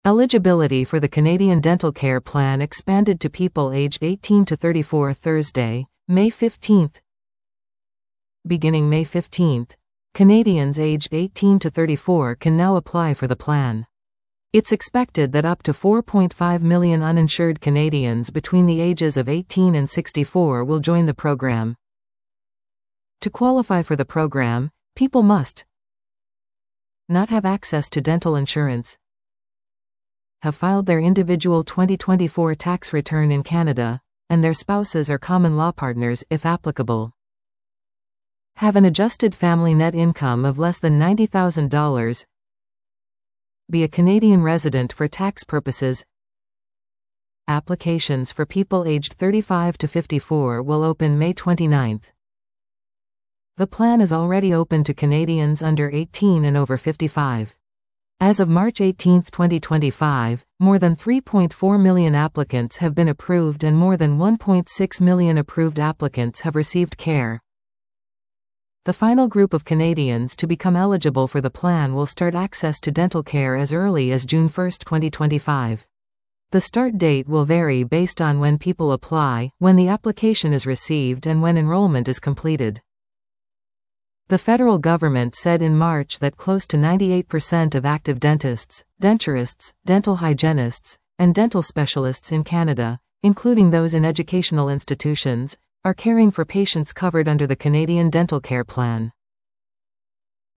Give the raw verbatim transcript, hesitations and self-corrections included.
Eligibility for the Canadian Dental Care Plan expanded to people aged eighteen to thirty-four Thursday, May fifteenth. Beginning May fifteenth, Canadians aged eighteen to thirty-four can now apply for the plan. It's expected that up to four point five million uninsured Canadians between the ages of eighteen and sixty-four will join the program. To qualify for the program, people must not have access to dental insurance, have filed their individual twenty twenty-four tax return in Canada, and their spouses or common law partners, if applicable, have an adjusted family net income of less than ninety thousand dollars, be a Canadian resident for tax purposes. Applications for people aged thirty-five to fifty-four will open May twenty-ninth. The plan is already open to Canadians under eighteen and over fifty-five. As of March eighteenth, twenty twenty-five, more than three point four million applicants have been approved and more than one point six million approved applicants have received care. The final group of Canadians to become eligible for the plan will start access to dental care as early as June first, twenty twenty-five. The start date will vary based on when people apply, when the application is received, and when enrollment is completed. The federal government said in March that close to ninety-eight percent of active dentists, denturists, dental hygienists, and dental specialists in Canada, including those in educational institutions, are caring for patients covered under the Canadian Dental Care Plan.